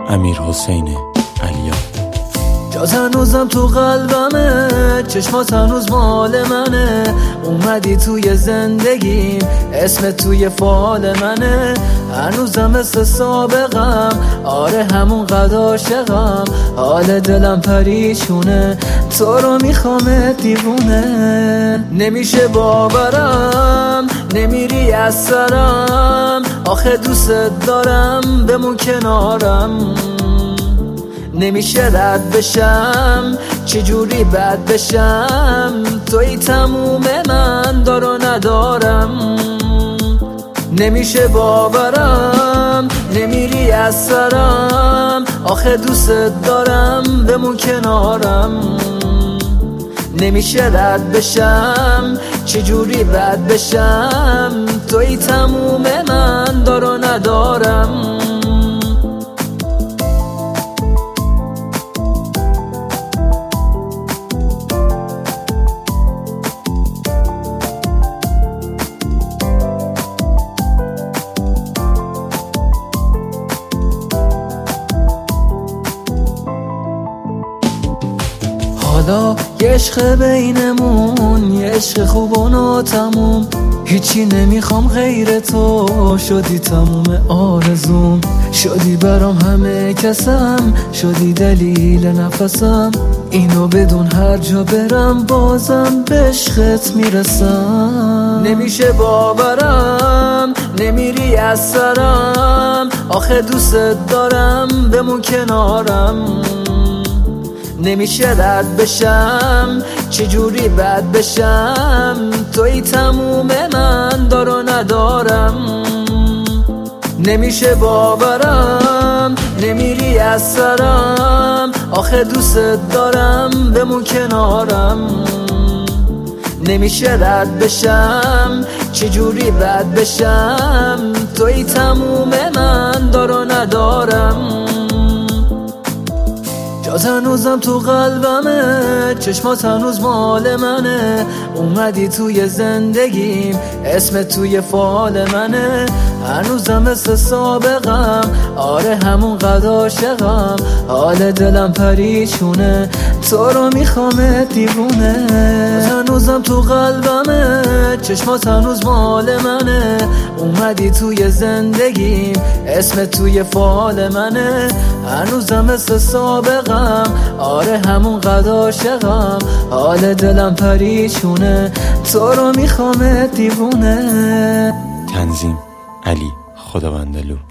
امیرحسین علیا. جات هنوزم تو قلبمه، چشمات هنوز مال منه. اومدی توی زندگیم، اسم توی فال منه. هنوزم مثل سابقم، آره همون قد عاشقم. حال دلم پریشونه، تو رو میخوام دیوونه. نمیشه باورم، نمیری از سرم. آخه دوست دارم، بمون کنارم. نمیشه رد بشم، چجوری بد بشم. توی تموم من، دار و ندارم. نمیشه باورم، نمیری از سرم. آخه دوست دارم، بمون کنارم. نمیشه رد بشم، چجوری بد بشم. توی تموم من، دار و ندارم. حالا یه عشق بینمون، یه عشق خوبون و تموم. هیچی نمیخوام غیر تو، شدی تموم آرزوم. شدی برام همه کسم، شدی دلیل نفسم. اینو بدون هر جا برم، بازم به عشقت میرسم. نمیشه باورم، نمیری از سرم. آخه دوست دارم، بمون کنارم. نمیشه رد بشم، چجوری بد بشم. توی تموم من، دار و ندارم. نمیشه باورم، نمیری از سرم. آخه دوست دارم، بمون کنارم. نمیشه رد بشم، چجوری بد بشم. توی تموم من، دار و ندارم. جات هنوزم تو قلبمه، چشمات هنوز مال منه. اومدی توی زندگیم، اسم توی فال منه. هنوزم مثل سابقم، آره همون قد عاشقم. حال دلم پریشونه، تو رو میخوام دیوونه. جات هنوزم تو قلبمه، چشمات هنوز مال منه. اومدی توی زندگیم، اسم توی فال منه. هنوزم مثل سابقم، آره همون قد عاشقم. حال دلم پریشونه، تو رو میخوام دیوونه. تنظیم علی خداوندلو.